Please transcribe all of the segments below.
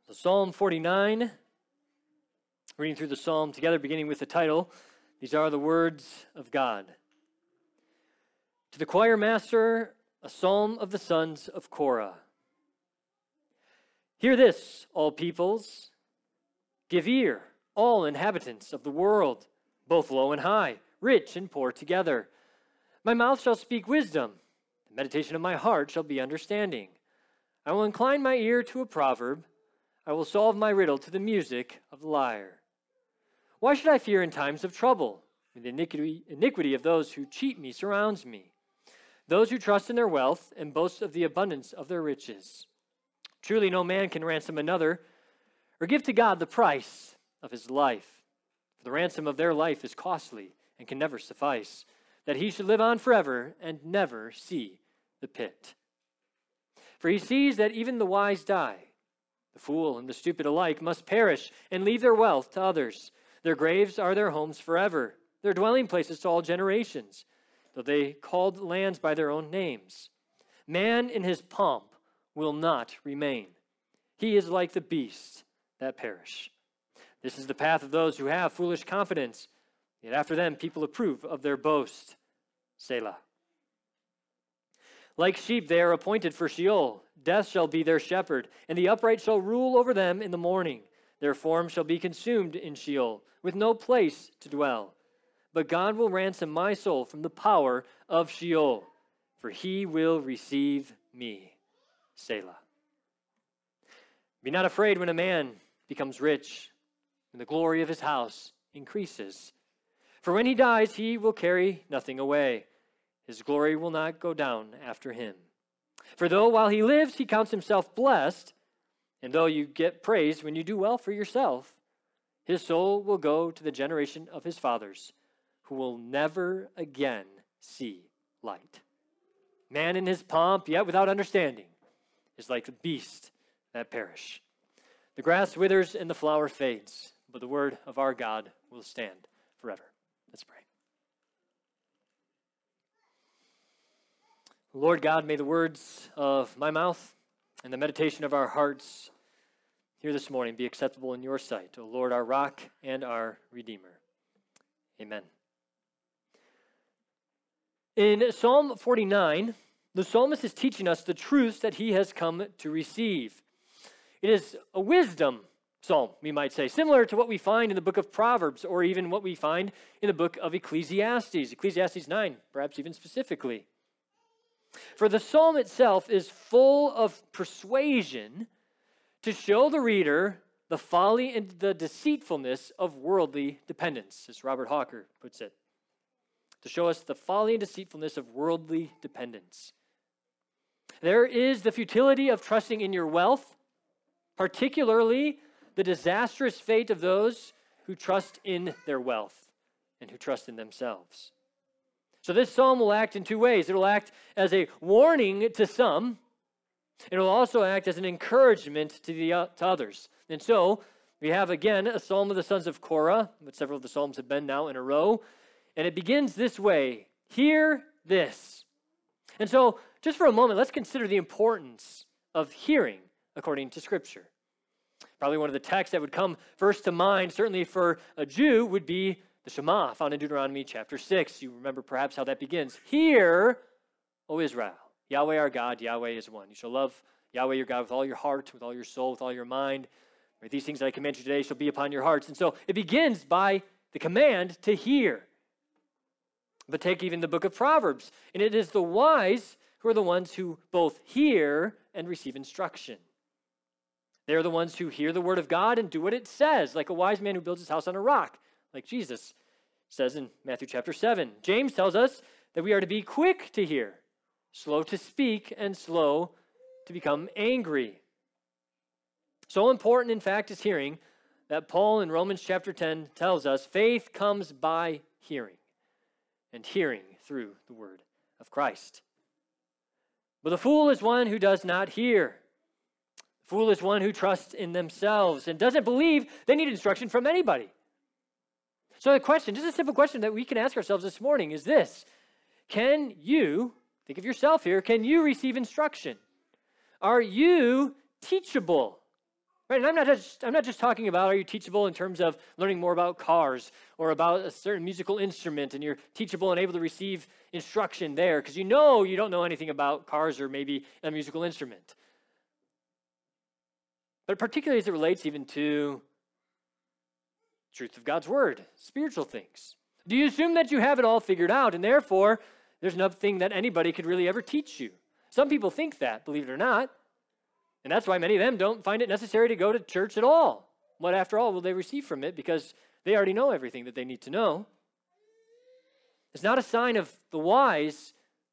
So Psalm 49, reading through the psalm together, beginning with the title, These Are the Words of God. To the choir master, a psalm of the sons of Korah. Hear this, all peoples. Give ear, all inhabitants of the world, both low and high, rich and poor together. My mouth shall speak wisdom. The meditation of my heart shall be understanding. I will incline my ear to a proverb. I will solve my riddle to the music of the lyre. Why should I fear in times of trouble? When the iniquity of those who cheat me surrounds me. Those who trust in their wealth and boast of the abundance of their riches. Truly no man can ransom another or give to God the price of his life. For the ransom of their life is costly and can never suffice, that he should live on forever and never see the pit. For he sees that even the wise die. The fool and the stupid alike must perish and leave their wealth to others. Their graves are their homes forever, their dwelling places to all generations, though they called lands by their own names. Man in his pomp will not remain. He is like the beasts that perish. This is the path of those who have foolish confidence, yet after them people approve of their boast. Selah. Like sheep they are appointed for Sheol. Death shall be their shepherd, and the upright shall rule over them in the morning. Their form shall be consumed in Sheol, with no place to dwell. But God will ransom my soul from the power of Sheol, for he will receive me. Selah. Be not afraid when a man becomes rich, and the glory of his house increases. For when he dies, he will carry nothing away. His glory will not go down after him. For though while he lives, he counts himself blessed, and though you get praise when you do well for yourself, his soul will go to the generation of his fathers, who will never again see light. Man in his pomp, yet without understanding, is like the beast that perish. The grass withers and the flower fades, but the word of our God will stand forever. Let's pray. Lord God, may the words of my mouth and the meditation of our hearts here this morning be acceptable in your sight, O Lord, our rock and our redeemer. Amen. In Psalm 49, the psalmist is teaching us the truths that he has come to receive. It is a wisdom psalm, we might say, similar to what we find in the book of Proverbs or even what we find in the book of Ecclesiastes, Ecclesiastes 9, perhaps even specifically. For the psalm itself is full of persuasion to show the reader the folly and the deceitfulness of worldly dependence, as Robert Hawker puts it. To show us the folly and deceitfulness of worldly dependence. There is the futility of trusting in your wealth, particularly the disastrous fate of those who trust in their wealth and who trust in themselves. So this psalm will act in two ways. It will act as a warning to some. It will also act as an encouragement to others. And so we have again a psalm of the sons of Korah, but several of the psalms have been now in a row. And it begins this way: hear this. And so just for a moment, let's consider the importance of hearing according to Scripture. Probably one of the texts that would come first to mind, certainly for a Jew, would be the Shema, found in Deuteronomy chapter 6. You remember perhaps how that begins. Hear, O Israel, Yahweh our God, Yahweh is one. You shall love Yahweh your God with all your heart, with all your soul, with all your mind. These things that I command you today shall be upon your hearts. And so it begins by the command to hear. But take even the book of Proverbs, and it is the wise who are the ones who both hear and receive instruction. They are the ones who hear the word of God and do what it says, like a wise man who builds his house on a rock, like Jesus says in Matthew chapter 7. James tells us that we are to be quick to hear, slow to speak, and slow to become angry. So important, in fact, is hearing that Paul in Romans chapter 10 tells us faith comes by hearing, and hearing through the word of Christ. But the fool is one who does not hear. The fool is one who trusts in themselves and doesn't believe they need instruction from anybody. So the question, just a simple question that we can ask ourselves this morning is this: can you, think of yourself here, can you receive instruction? Are you teachable? Right? And I'm not just talking about, are you teachable in terms of learning more about cars or about a certain musical instrument, and you're teachable and able to receive instruction there because you don't know anything about cars or maybe a musical instrument. But particularly as it relates even to truth of God's word, spiritual things. Do you assume that you have it all figured out and therefore there's nothing that anybody could really ever teach you? Some people think that, believe it or not. And that's why many of them don't find it necessary to go to church at all. What, after all, will they receive from it? Because they already know everything that they need to know. It's not a sign of the wise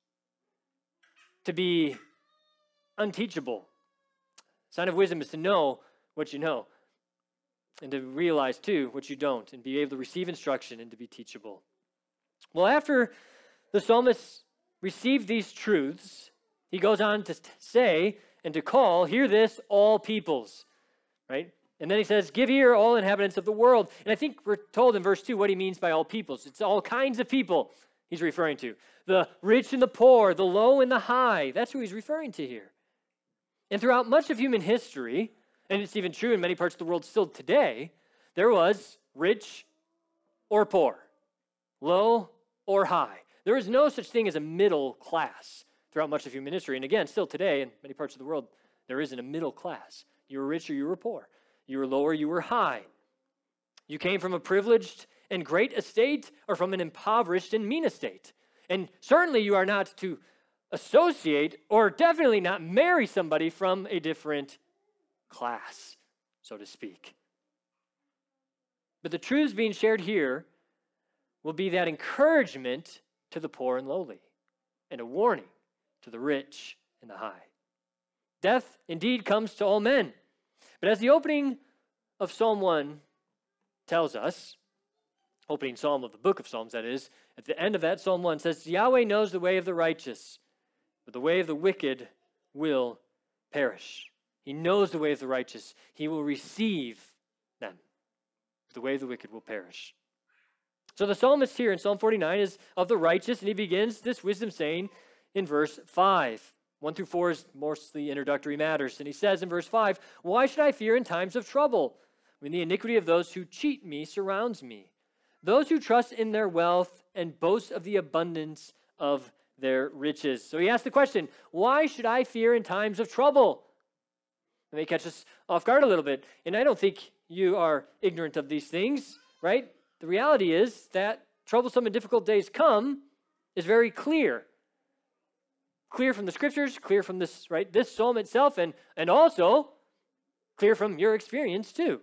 to be unteachable. A sign of wisdom is to know what you know and to realize, too, what you don't and be able to receive instruction and to be teachable. Well, after the psalmist received these truths, he goes on to say and to call, hear this, all peoples, right? And then he says, give ear, all inhabitants of the world. And I think we're told in verse 2 what he means by all peoples. It's all kinds of people he's referring to. The rich and the poor, the low and the high. That's who he's referring to here. And throughout much of human history, and it's even true in many parts of the world still today, there was rich or poor, low or high. There is no such thing as a middle class throughout much of human history. And again, still today, in many parts of the world, there isn't a middle class. You were rich or you were poor. You were low or you were high. You came from a privileged and great estate or from an impoverished and mean estate. And certainly you are not to associate or definitely not marry somebody from a different class, so to speak. But the truths being shared here will be that encouragement to the poor and lowly and a warning to the rich and the high. Death indeed comes to all men. But as the opening of Psalm 1 tells us, opening psalm of the book of Psalms, that is, at the end of that, Psalm 1 says, Yahweh knows the way of the righteous, but the way of the wicked will perish. He knows the way of the righteous. He will receive them. But the way of the wicked will perish. So the psalmist here in Psalm 49 is of the righteous, and he begins this wisdom saying in verse 5. 1 through 4 is mostly introductory matters. And he says in verse 5, why should I fear in times of trouble, when the iniquity of those who cheat me surrounds me? Those who trust in their wealth and boast of the abundance of their riches. So he asks the question, why should I fear in times of trouble? It may catch us off guard a little bit. And I don't think you are ignorant of these things, right? The reality is that troublesome and difficult days come is very clear. Clear from the scriptures, clear from this, right, this psalm itself, and also clear from your experience too.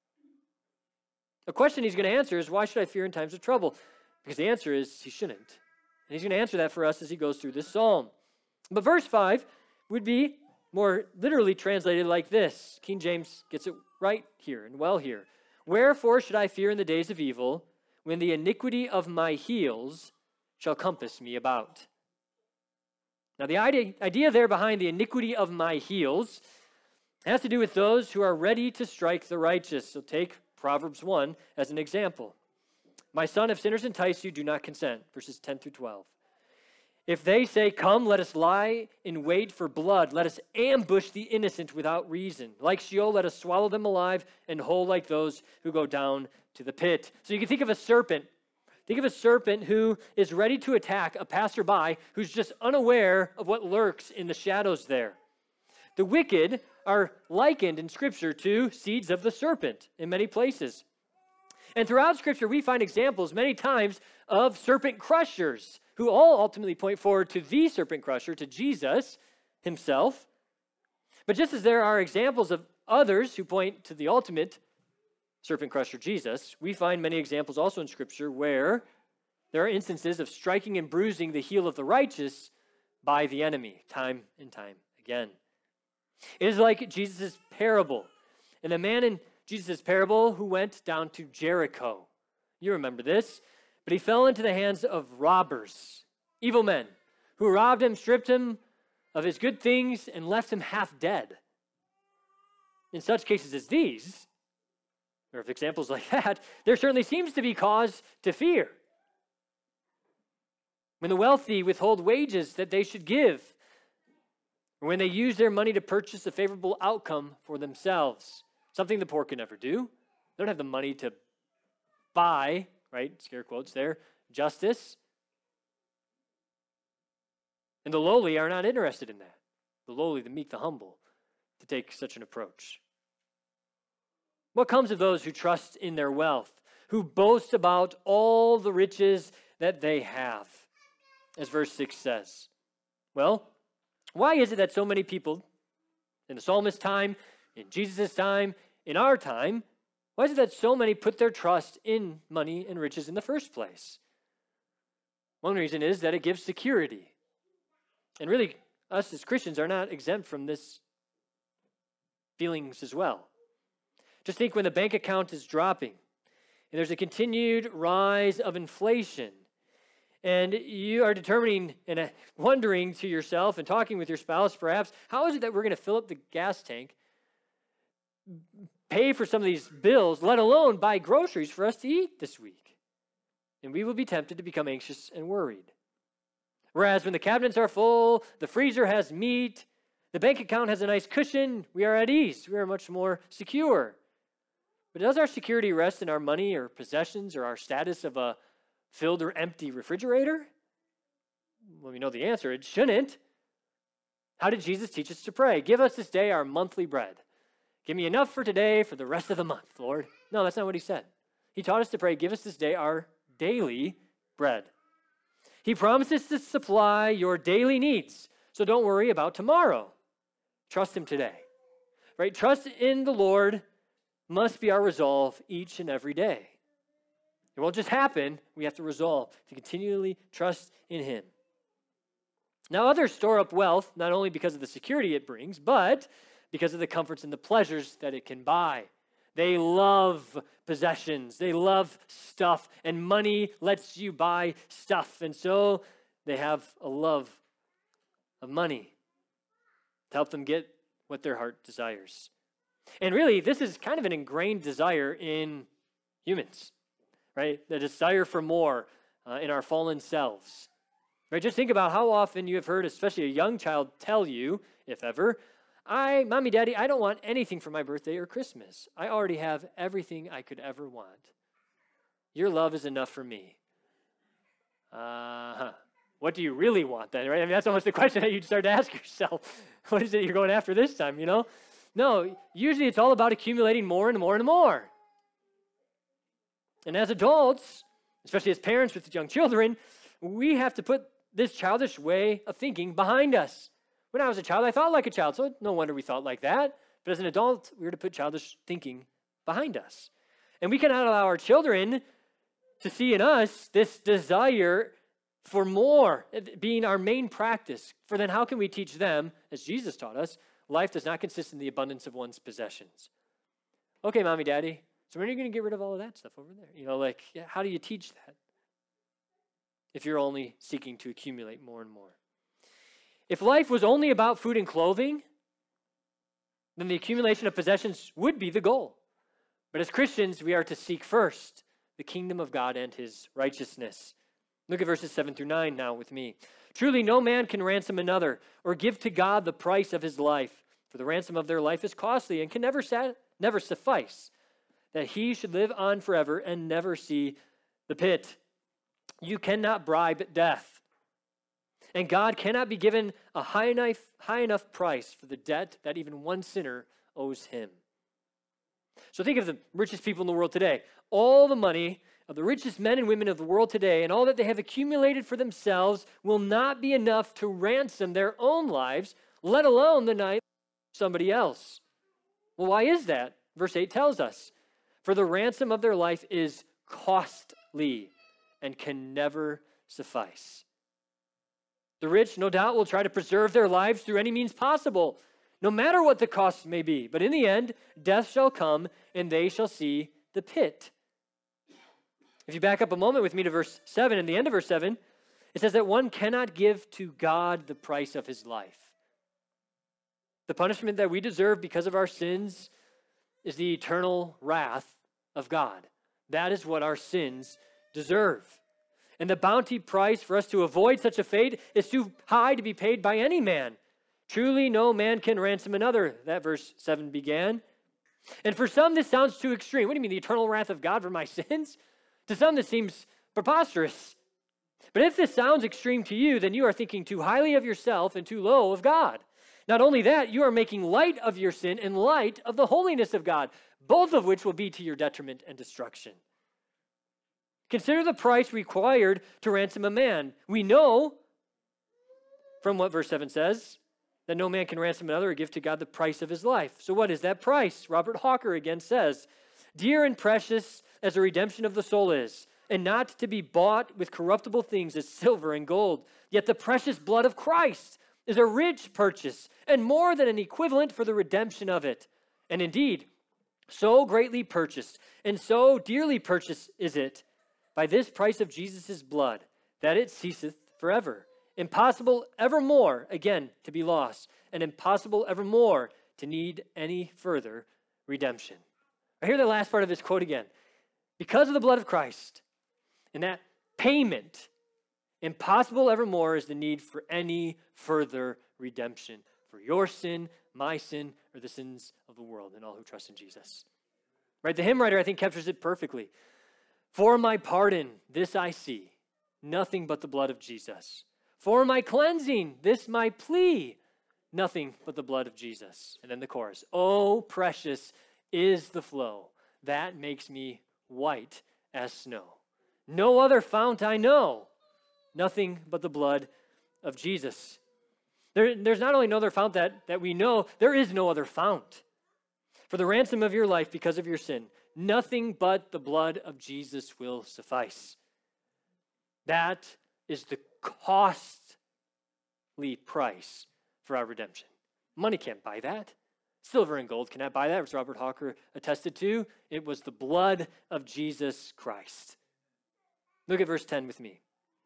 The question he's going to answer is, why should I fear in times of trouble? Because the answer is he shouldn't. And he's going to answer that for us as he goes through this psalm. But verse 5 would be more literally translated like this. King James gets it right here and well here. Wherefore should I fear in the days of evil, when the iniquity of my heels shall compass me about? Now, the idea there behind the iniquity of my heels has to do with those who are ready to strike the righteous. So take Proverbs 1 as an example. My son, if sinners entice you, do not consent. Verses 10 through 12. If they say, come, let us lie in wait for blood. Let us ambush the innocent without reason. Like Sheol, let us swallow them alive, and whole like those who go down to the pit. So you can think of a serpent. Think of a serpent who is ready to attack a passerby who's just unaware of what lurks in the shadows there. The wicked are likened in Scripture to seeds of the serpent in many places. And throughout Scripture, we find examples many times of serpent crushers who all ultimately point forward to the serpent crusher, to Jesus himself. But just as there are examples of others who point to the ultimate serpent crusher, Jesus, we find many examples also in Scripture where there are instances of striking and bruising the heel of the righteous by the enemy, time and time again. It is like Jesus' parable. And the man in Jesus' parable who went down to Jericho. You remember this. But he fell into the hands of robbers, evil men, who robbed him, stripped him of his good things, and left him half dead. In such cases as these, or of examples like that, there certainly seems to be cause to fear. When the wealthy withhold wages that they should give, or when they use their money to purchase a favorable outcome for themselves, something the poor could never do. They don't have the money to buy, right, scare quotes there, justice. And the lowly are not interested in that. The lowly, the meek, the humble, to take such an approach. What comes of those who trust in their wealth, who boast about all the riches that they have? As verse 6 says. Well, why is it that so many people in the psalmist's time, in Jesus' time, in our time, why is it that so many put their trust in money and riches in the first place? One reason is that it gives security. And really, us as Christians are not exempt from this feelings as well. Just think when the bank account is dropping, and there's a continued rise of inflation, and you are determining and wondering to yourself and talking with your spouse perhaps, how is it that we're going to fill up the gas tank, pay for some of these bills, let alone buy groceries for us to eat this week? And we will be tempted to become anxious and worried. Whereas when the cabinets are full, the freezer has meat, the bank account has a nice cushion, we are at ease, we are much more secure. But does our security rest in our money or possessions or our status of a filled or empty refrigerator? Well, we know the answer. It shouldn't. How did Jesus teach us to pray? Give us this day our monthly bread. Give me enough for today for the rest of the month, Lord. No, that's not what he said. He taught us to pray, give us this day our daily bread. He promises to supply your daily needs, so don't worry about tomorrow. Trust him today, right? Trust in the Lord must be our resolve each and every day. It won't just happen. We have to resolve to continually trust in him. Now, others store up wealth not only because of the security it brings, but because of the comforts and the pleasures that it can buy. They love possessions. They love stuff, and money lets you buy stuff. And so they have a love of money to help them get what their heart desires. And really, this is kind of an ingrained desire in humans, right? The desire for more in our fallen selves. Right? Just think about how often you have heard, especially a young child, tell you, if ever, Mommy, Daddy, I don't want anything for my birthday or Christmas. I already have everything I could ever want. Your love is enough for me. What do you really want then, right? I mean, that's almost the question that you'd start to ask yourself. What is it you're going after this time, you know? No, usually it's all about accumulating more and more and more. And as adults, especially as parents with young children, we have to put this childish way of thinking behind us. When I was a child, I thought like a child, so no wonder we thought like that. But as an adult, we're to put childish thinking behind us. And we cannot allow our children to see in us this desire for more being our main practice. For then how can we teach them, as Jesus taught us, life does not consist in the abundance of one's possessions. Okay, Mommy, Daddy, so when are you going to get rid of all of that stuff over there? You know, like, how do you teach that if you're only seeking to accumulate more and more? If life was only about food and clothing, then the accumulation of possessions would be the goal. But as Christians, we are to seek first the kingdom of God and his righteousness. Look at verses 7 through 9 now with me. Truly no man can ransom another or give to God the price of his life, for the ransom of their life is costly and can never suffice, that he should live on forever and never see the pit. You cannot bribe death, and God cannot be given a high enough price for the debt that even one sinner owes him. So think of the richest people in the world today. All the money of the richest men and women of the world today and all that they have accumulated for themselves will not be enough to ransom their own lives, let alone the life of somebody else. Well, why is that? Verse 8 tells us, for the ransom of their life is costly and can never suffice. The rich, no doubt, will try to preserve their lives through any means possible, no matter what the cost may be. But in the end, death shall come, and they shall see the pit. If you back up a moment with me to verse 7, and the end of verse 7, it says that one cannot give to God the price of his life. The punishment that we deserve because of our sins is the eternal wrath of God. That is what our sins deserve. And the bounty price for us to avoid such a fate is too high to be paid by any man. Truly no man can ransom another, that verse 7 began. And for some, this sounds too extreme. What do you mean, the eternal wrath of God for my sins? To some, this seems preposterous. But if this sounds extreme to you, then you are thinking too highly of yourself and too low of God. Not only that, you are making light of your sin and light of the holiness of God, both of which will be to your detriment and destruction. Consider the price required to ransom a man. We know from what verse 7 says that no man can ransom another or give to God the price of his life. So what is that price? Robert Hawker again says, dear and precious as the redemption of the soul is, and not to be bought with corruptible things as silver and gold. Yet the precious blood of Christ is a rich purchase and more than an equivalent for the redemption of it. And indeed, so greatly purchased and so dearly purchased is it by this price of Jesus' blood that it ceaseth forever. Impossible evermore, again, to be lost, and impossible evermore to need any further redemption. I hear the last part of this quote again. Because of the blood of Christ and that payment, impossible evermore is the need for any further redemption for your sin, my sin, or the sins of the world and all who trust in Jesus. Right? The hymn writer, I think, captures it perfectly. For my pardon, this I see, nothing but the blood of Jesus. For my cleansing, this my plea, nothing but the blood of Jesus. And then the chorus, oh, precious is the flow that makes me white as snow. No other fount I know, nothing but the blood of Jesus. There's not only no other fount that we know, there is no other fount. For the ransom of your life because of your sin, nothing but the blood of Jesus will suffice. That is the costly price for our redemption. Money can't buy that. Silver and gold cannot buy that, as Robert Hawker attested to. It was the blood of Jesus Christ. Look at verse 10 with me.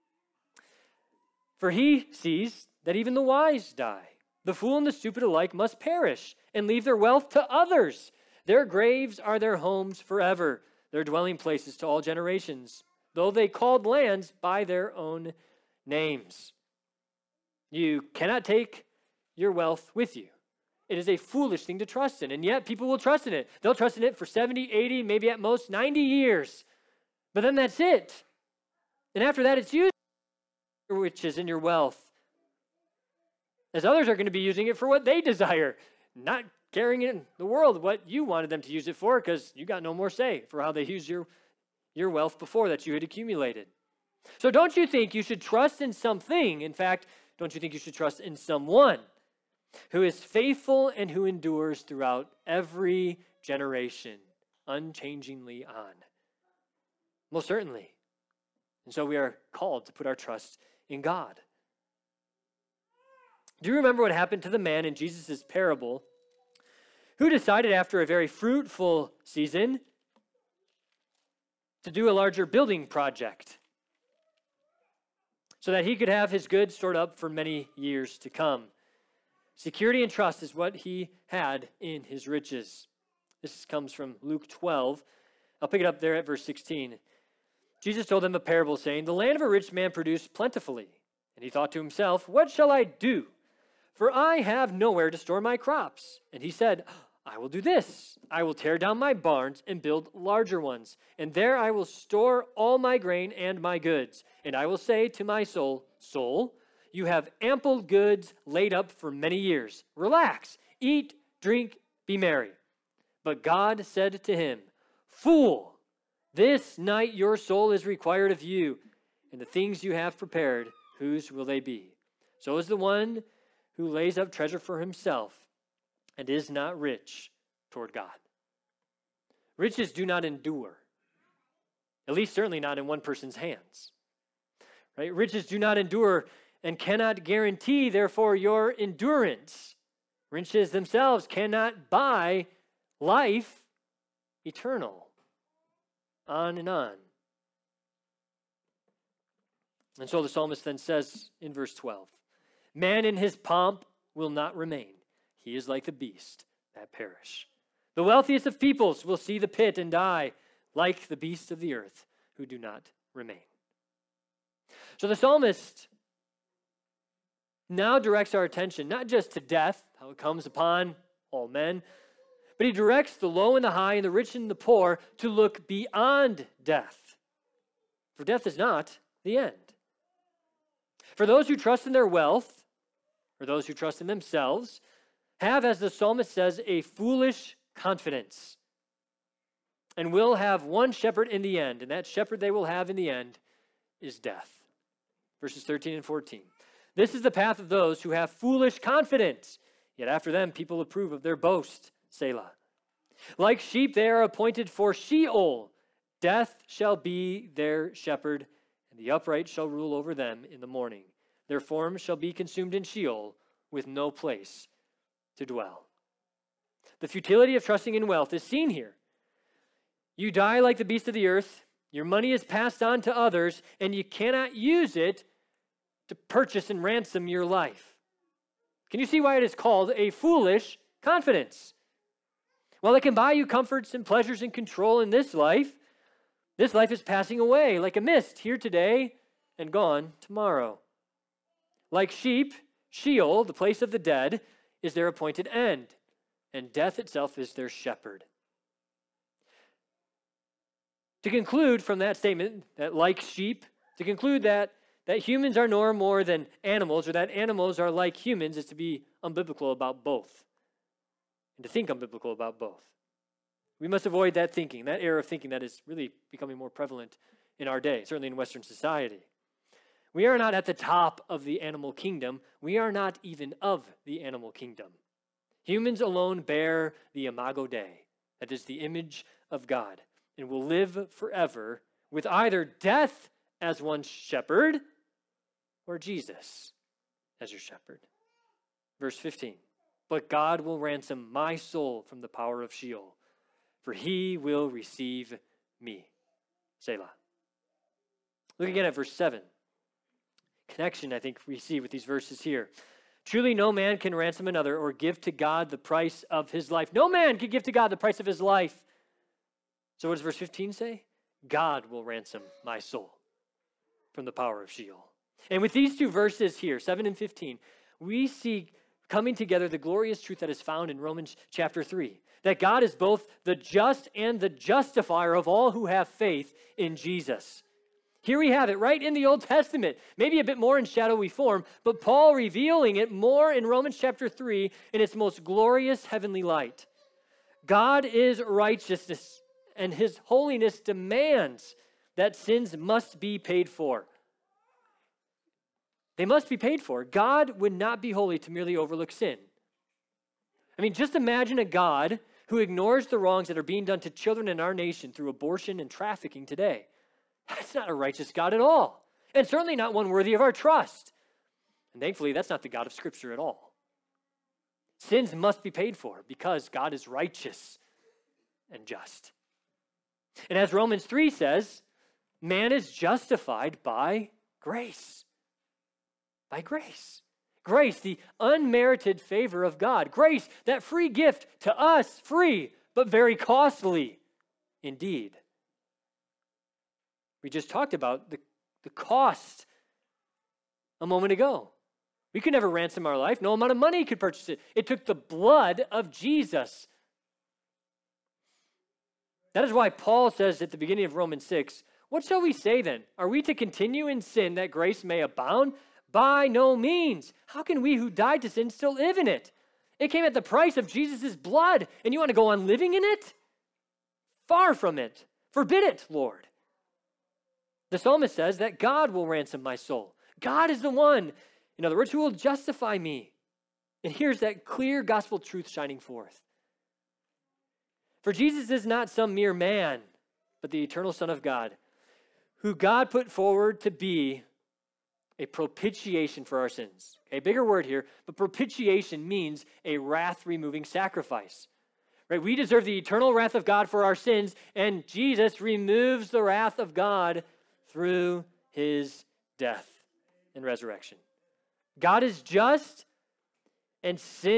For he sees that even the wise die. The fool and the stupid alike must perish and leave their wealth to others. Their graves are their homes forever, their dwelling places to all generations, though they called lands by their own names. You cannot take your wealth with you. It is a foolish thing to trust in, and yet people will trust in it. They'll trust in it for 70, 80, maybe at most 90 years. But then that's it. And after that, it's used for which is in your wealth. As others are going to be using it for what they desire, not caring in the world what you wanted them to use it for, because you got no more say for how they use your wealth before that you had accumulated. So don't you think you should trust in something? In fact, don't you think you should trust in someone who is faithful and who endures throughout every generation, unchangingly on? Most certainly. And so we are called to put our trust in God. Do you remember what happened to the man in Jesus' parable who decided after a very fruitful season to do a larger building project so that he could have his goods stored up for many years to come? Security and trust is what he had in his riches. This comes from Luke 12. I'll pick it up there at verse 16. Jesus told them a parable saying, the land of a rich man produced plentifully. And he thought to himself, what shall I do? For I have nowhere to store my crops. And he said, I will do this. I will tear down my barns and build larger ones. And there I will store all my grain and my goods. And I will say to my soul, soul, you have ample goods laid up for many years. Relax, eat, drink, be merry. But God said to him, fool, this night your soul is required of you, and the things you have prepared, whose will they be? So is the one who lays up treasure for himself and is not rich toward God. Riches do not endure, at least certainly not in one person's hands. Right? Riches do not endure and cannot guarantee, therefore, your endurance. Riches themselves cannot buy life eternal. On and on. And so the psalmist then says in verse 12, man in his pomp will not remain. He is like the beast that perish. The wealthiest of peoples will see the pit and die, like the beasts of the earth who do not remain. So the psalmist now directs our attention not just to death, how it comes upon all men, but he directs the low and the high and the rich and the poor to look beyond death. For death is not the end. For those who trust in their wealth, or those who trust in themselves, have, as the psalmist says, a foolish confidence, and will have one shepherd in the end, and that shepherd they will have in the end is death. Verses 13 and 14. This is the path of those who have foolish confidence, yet after them people approve of their boast. Selah. Like sheep they are appointed for Sheol. Death shall be their shepherd, and the upright shall rule over them in the morning. Their forms shall be consumed in Sheol, with no place to dwell. The futility of trusting in wealth is seen here. You die like the beasts of the earth, your money is passed on to others, and you cannot use it to purchase and ransom your life. Can you see why it is called a foolish confidence? While it can buy you comforts and pleasures and control in this life is passing away like a mist, here today and gone tomorrow. Like sheep, Sheol, the place of the dead, is their appointed end, and death itself is their shepherd. To conclude from that statement, that like sheep, to conclude that humans are no more than animals, or that animals are like humans, is to be unbiblical about both, and to think unbiblical about both. We must avoid that thinking, that error of thinking that is really becoming more prevalent in our day, certainly in Western society. We are not at the top of the animal kingdom. We are not even of the animal kingdom. Humans alone bear the imago Dei, that is the image of God, and will live forever with either death as one's shepherd or Jesus as your shepherd. Verse 15, but God will ransom my soul from the power of Sheol, for he will receive me. Selah. Look again at verse 7. Connection, I think, we see with these verses here. Truly no man can ransom another or give to God the price of his life. No man can give to God the price of his life. So what does verse 15 say? God will ransom my soul from the power of Sheol. And with these two verses here, 7 and 15, we see coming together the glorious truth that is found in Romans chapter 3, that God is both the just and the justifier of all who have faith in Jesus. Here we have it right in the Old Testament, maybe a bit more in shadowy form, but Paul revealing it more in Romans chapter 3 in its most glorious heavenly light. God is righteousness, and his holiness demands that sins must be paid for. They must be paid for. God would not be holy to merely overlook sin. I mean, just imagine a God who ignores the wrongs that are being done to children in our nation through abortion and trafficking today. That's not a righteous God at all, and certainly not one worthy of our trust. And thankfully, that's not the God of Scripture at all. Sins must be paid for because God is righteous and just. And as Romans 3 says, man is justified by grace. By grace. Grace, the unmerited favor of God. Grace, that free gift to us, free, but very costly indeed. We just talked about the cost a moment ago. We could never ransom our life. No amount of money could purchase it. It took the blood of Jesus. That is why Paul says at the beginning of Romans 6, what shall we say then? Are we to continue in sin that grace may abound? By no means. How can we who died to sin still live in it? It came at the price of Jesus' blood, and you want to go on living in it? Far from it. Forbid it, Lord. The psalmist says that God will ransom my soul. God is the one, in other words, who will justify me. And here's that clear gospel truth shining forth. For Jesus is not some mere man, but the eternal Son of God, who God put forward to be a propitiation for our sins. Okay, bigger word here, but propitiation means a wrath-removing sacrifice. Right? We deserve the eternal wrath of God for our sins, and Jesus removes the wrath of God through his death and resurrection. God is just and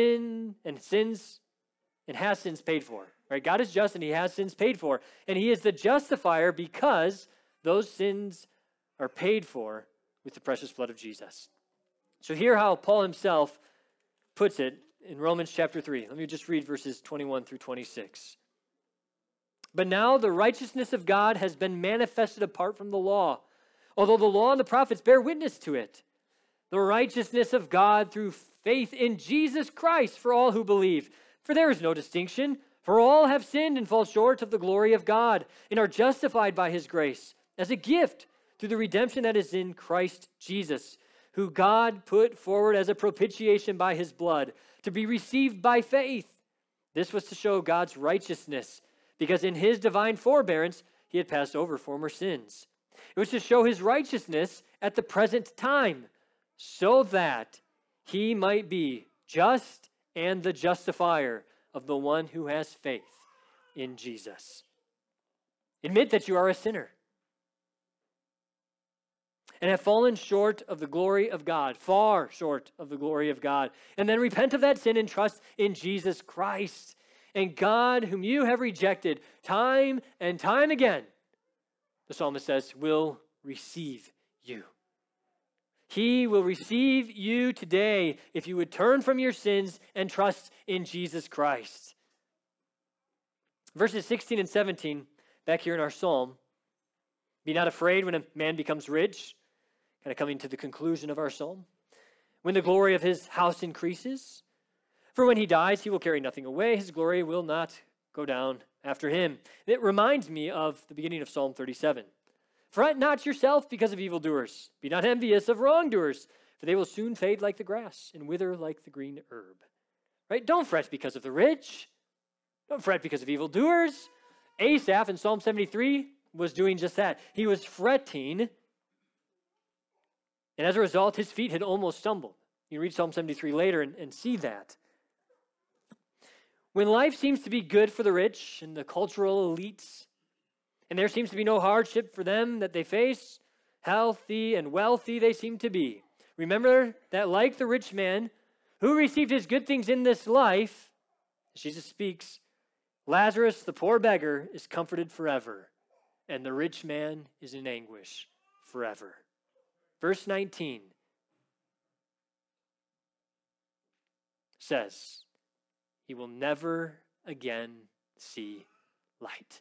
has sins paid for. Right? God is just and he has sins paid for. And he is the justifier because those sins are paid for with the precious blood of Jesus. So hear how Paul himself puts it in Romans chapter 3. Let me just read verses 21 through 26. But now the righteousness of God has been manifested apart from the law, although the law and the prophets bear witness to it. The righteousness of God through faith in Jesus Christ for all who believe. For there is no distinction, for all have sinned and fall short of the glory of God, and are justified by his grace as a gift through the redemption that is in Christ Jesus, who God put forward as a propitiation by his blood, to be received by faith. This was to show God's righteousness, because in his divine forbearance he had passed over former sins. It was to show his righteousness at the present time, so that he might be just and the justifier of the one who has faith in Jesus. Admit that you are a sinner and have fallen short of the glory of God, far short of the glory of God. And then repent of that sin and trust in Jesus Christ. And God, whom you have rejected time and time again, the psalmist says, will receive you. He will receive you today if you would turn from your sins and trust in Jesus Christ. Verses 16 and 17, back here in our psalm. Be not afraid when a man becomes rich. Kind of coming to the conclusion of our psalm. When the glory of his house increases. For when he dies, he will carry nothing away. His glory will not go down after him. It reminds me of the beginning of Psalm 37. Fret not yourself because of evildoers. Be not envious of wrongdoers, for they will soon fade like the grass and wither like the green herb. Right? Don't fret because of the rich. Don't fret because of evildoers. Asaph in Psalm 73 was doing just that. He was fretting, and as a result, his feet had almost stumbled. You read Psalm 73 later and see that. When life seems to be good for the rich and the cultural elites, and there seems to be no hardship for them that they face, healthy and wealthy they seem to be. Remember that like the rich man who received his good things in this life, Jesus speaks, Lazarus, the poor beggar, is comforted forever, and the rich man is in anguish forever. Verse 19 says, he will never again see light.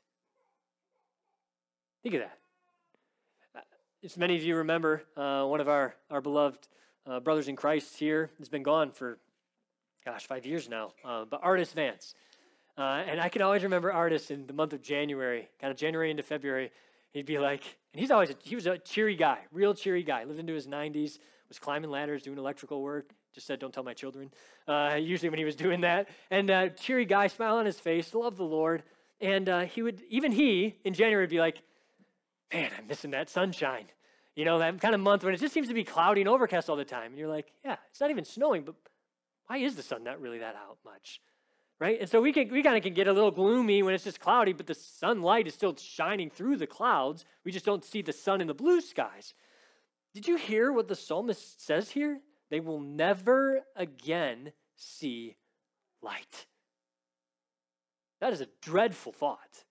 Think of that. As many of you remember, one of our beloved brothers in Christ here has been gone for, 5 years now, but Artis Vance. And I can always remember Artis in the month of January, kind of January into February. He'd be like, and he was a cheery guy, real cheery guy, lived into his 90s, was climbing ladders, doing electrical work, just said, don't tell my children, usually when he was doing that. And cheery guy, smile on his face, loved the Lord. And he, in January, would be like, man, I'm missing that sunshine. You know, that kind of month when it just seems to be cloudy and overcast all the time. And you're like, yeah, it's not even snowing, but why is the sun not really that out much? Right? And so we kind of can get a little gloomy when it's just cloudy, but the sunlight is still shining through the clouds. We just don't see the sun in the blue skies. Did you hear what the psalmist says here? They will never again see light. That is a dreadful thought.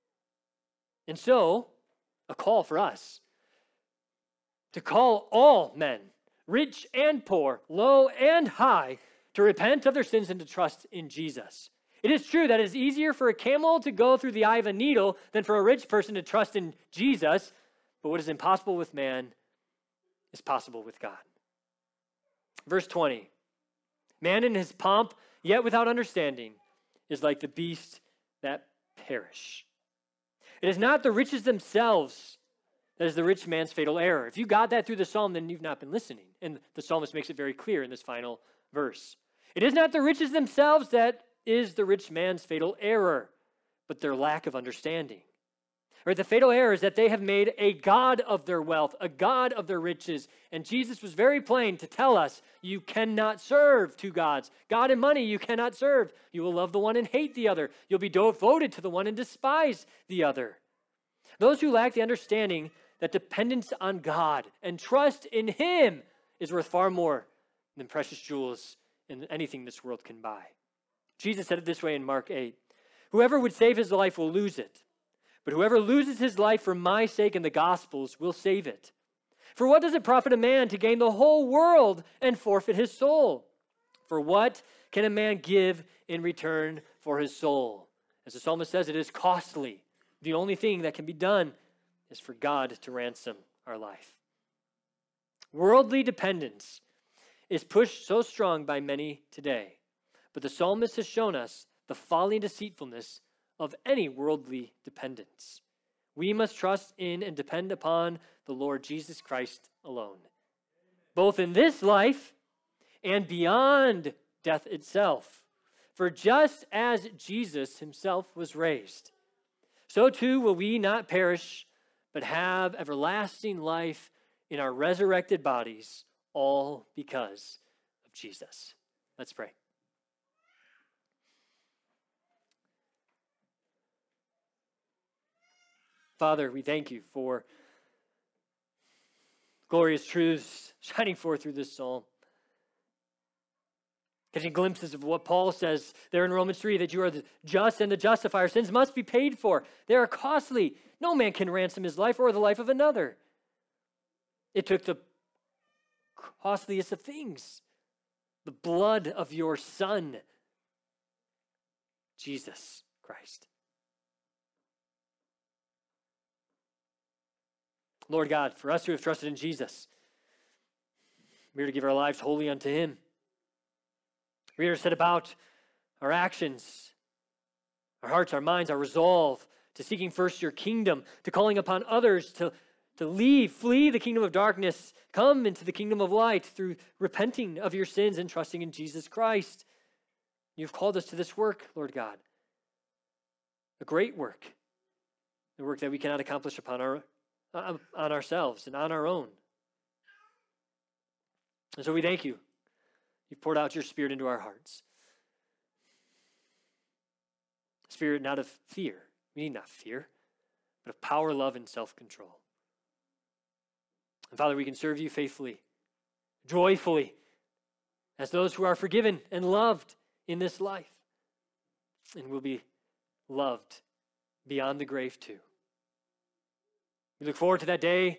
And so, a call for us to call all men, rich and poor, low and high, to repent of their sins and to trust in Jesus. It is true that it is easier for a camel to go through the eye of a needle than for a rich person to trust in Jesus, but what is impossible with man is possible with God. Verse 20, man in his pomp, yet without understanding, is like the beasts that perish. It is not the riches themselves that is the rich man's fatal error. If you got that through the psalm, then you've not been listening. And the psalmist makes it very clear in this final verse. It is not the riches themselves that is the rich man's fatal error, but their lack of understanding. Right? The fatal error is that they have made a god of their wealth, a god of their riches. And Jesus was very plain to tell us, you cannot serve two gods. God and money you cannot serve. You will love the one and hate the other. You'll be devoted to the one and despise the other. Those who lack the understanding that dependence on God and trust in him is worth far more than precious jewels and anything this world can buy. Jesus said it this way in Mark 8, whoever would save his life will lose it. But whoever loses his life for my sake and the gospel's will save it. For what does it profit a man to gain the whole world and forfeit his soul? For what can a man give in return for his soul? As the psalmist says, it is costly. The only thing that can be done is for God to ransom our life. Worldly dependence is pushed so strong by many today, but the psalmist has shown us the folly and deceitfulness of any worldly dependence. We must trust in and depend upon the Lord Jesus Christ alone, both in this life and beyond death itself. For just as Jesus himself was raised, so too will we not perish, but have everlasting life in our resurrected bodies, all because of Jesus. Let's pray. Father, we thank you for glorious truths shining forth through this psalm. Catching glimpses of what Paul says there in Romans 3, that you are the just and the justifier. Sins must be paid for. They are costly. No man can ransom his life or the life of another. It took the costliest of things, the blood of your Son, Jesus Christ. Lord God, for us who have trusted in Jesus, we are to give our lives wholly unto him. We are to set about our actions, our hearts, our minds, our resolve to seeking first your kingdom, to calling upon others to flee the kingdom of darkness, come into the kingdom of light through repenting of your sins and trusting in Jesus Christ. You've called us to this work, Lord God, a great work, the work that we cannot accomplish on ourselves and on our own. And so we thank you. You've poured out your Spirit into our hearts. Spirit not of fear. We need not fear, but of power, love, and self-control. And Father, we can serve you faithfully, joyfully, as those who are forgiven and loved in this life. And will be loved beyond the grave too. We look forward to that day.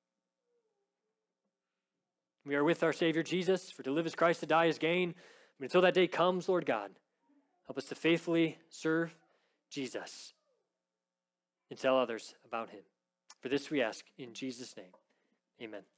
We are with our Savior Jesus, for to live as Christ, to die is gain. But until that day comes, Lord God, help us to faithfully serve Jesus and tell others about him. For this we ask in Jesus' name. Amen.